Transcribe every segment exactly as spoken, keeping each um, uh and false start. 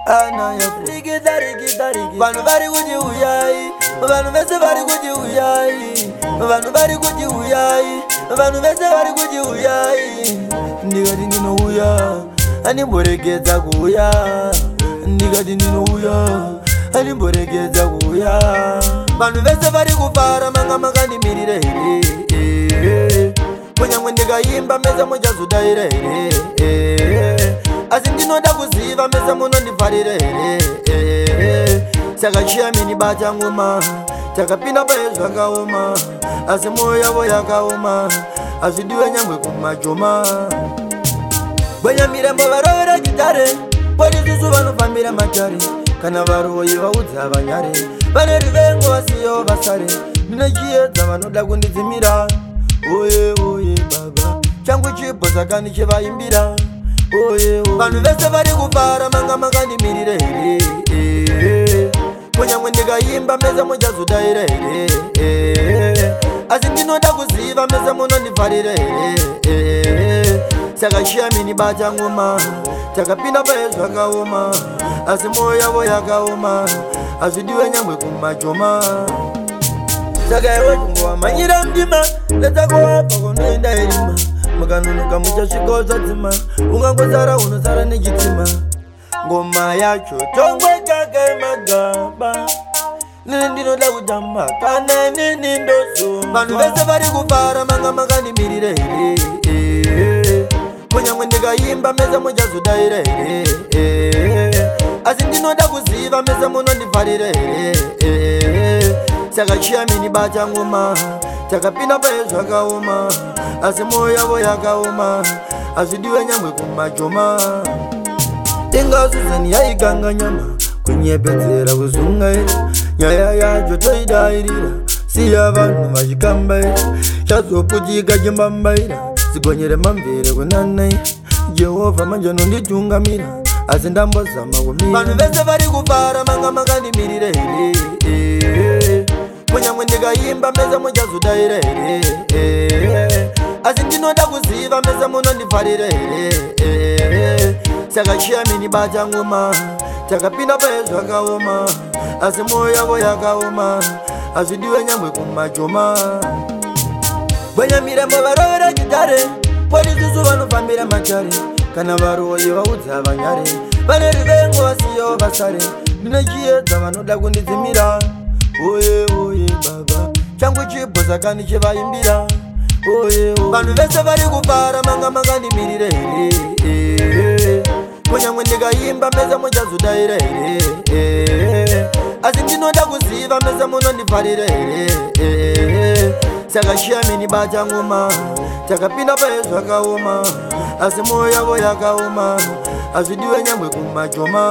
ana ya rigida rigida rigida vanhu vari kuti uyai vanhu vese vari kuti uyai vanhu vari kuti uyai vanhu vese vari kuti uyai ndikati ndinouya animboregedza kuuya ndikati ndinouya animboregedza kuuya vanhu vese vari kufara manga makandimirire here kunyangwe ndikaimba meza muchazodaira here asi ndinoda kuziva meza munondifarira here saka chiya mini bata ngoma takapinda paye zvakaoma asi moyo yavo yakaoma azvidiwe nyangwe kumajoma gwenya mirembo varovera gitare polisusu vanofambira matare kana varoyi vaudza vanyare vane rivengo vasiyo vasare ndine chiedza vanoda kundidzimira oye oye baba changu chipo saka ndichivaimbira oye vanhu vese vari kufara manga makandimirire here kunyangwe ndikaimba meza muchazodaira here asi ndinoda kuziva meza munondifarira here saka chiya mini bata ngoma takapinda paye zvakaoma asi moyo yavo yakaoma azvidiwe nyangwe kumajoma saka iwe chingowamanyira mdima letakoapa kunoenda irima mukanonoka muchasvikawo zvadzima ungangosara unosara nechitima ngoma yacho tongwe kake magaba nini ndinoda kutamba kana nini ndosoma vanhu vese vari kufara manga makandimirire here kunyangwe ndikaimba meza muchazodaira here asi ndinoda kuziva meza munondifarira here saka chiya mini bata ngoma takapinda paye zvakaoma asi moyo yavo yakaoma azvidiwe nyangwe kumajoma ingasuzani yaiganga nyama kunyepedzera kuzungaira nyaya yacho toidairira siya vanhu vachikambaira chazoputika chimbambaira zigonyere mamvere kunanai jehovha manje nonditungamira asi ndambozama kumira vanhu vese vari kufara manga makandimirire here kunyangwe ndikaimba meza muchazodaira here asi ndinoda kuziva meza munondifarira here saka chiya mini bata ngoma takapinda paye zvakaoma asi moyo yavo yakaoma azvidiwe nyangwe kumajoma gwenya mirembo varovera gitare polisusu vanofambira matare kana varoyi vaudza vanyare vane rivengo vasiyo vasare ndine chiedza vanoda kundidzimira oye oye baba changu chipo saka ndichivaimbira oye vanhu vese vari kufara manga makandimirire here kunyangwe ndikaimba meza muchazodaira here asi ndinoda kuziva meza munondifarira here saka chiya mini bata ngoma takapinda paye zvakaoma asi moyo yavo yakaoma azvidiwe nyangwe kumajoma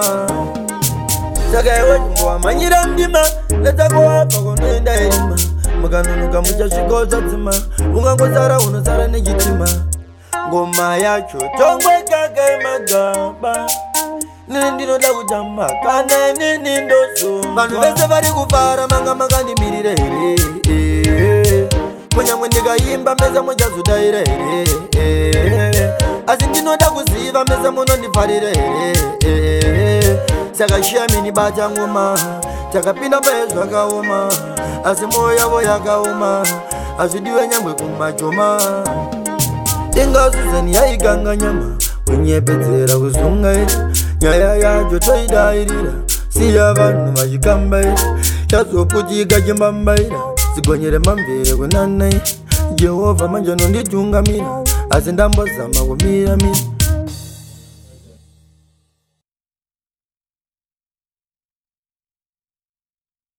saka iwe chingowamanyira mdima letakoapa kunoenda irima mukanonoka muchasvikawo zvadzima ungangosara unosara nechitima ngoma yacho tongwe kake magaba nini ndinoda kutamba kana nini ndosoma vanhu vese vari kufara manga makandimirire here kunyangwe ndikaimba meza muchazodaira here asi ndinoda kuziva meza munondifarira here saka chiya mini bata ngoma takapinda paye zvakaoma asi moyo yavo yakaoma azvidiwe nyangwe kumajoma ingasuzani yaiganga nyama kunyepedzera kuzungaira nyaya yacho toidairira siya vanhu vachikambaira chazoputika chimbambaira zigonyere mamvere kunanai jehovha manje nonditungamira asi ndambozama kumira mira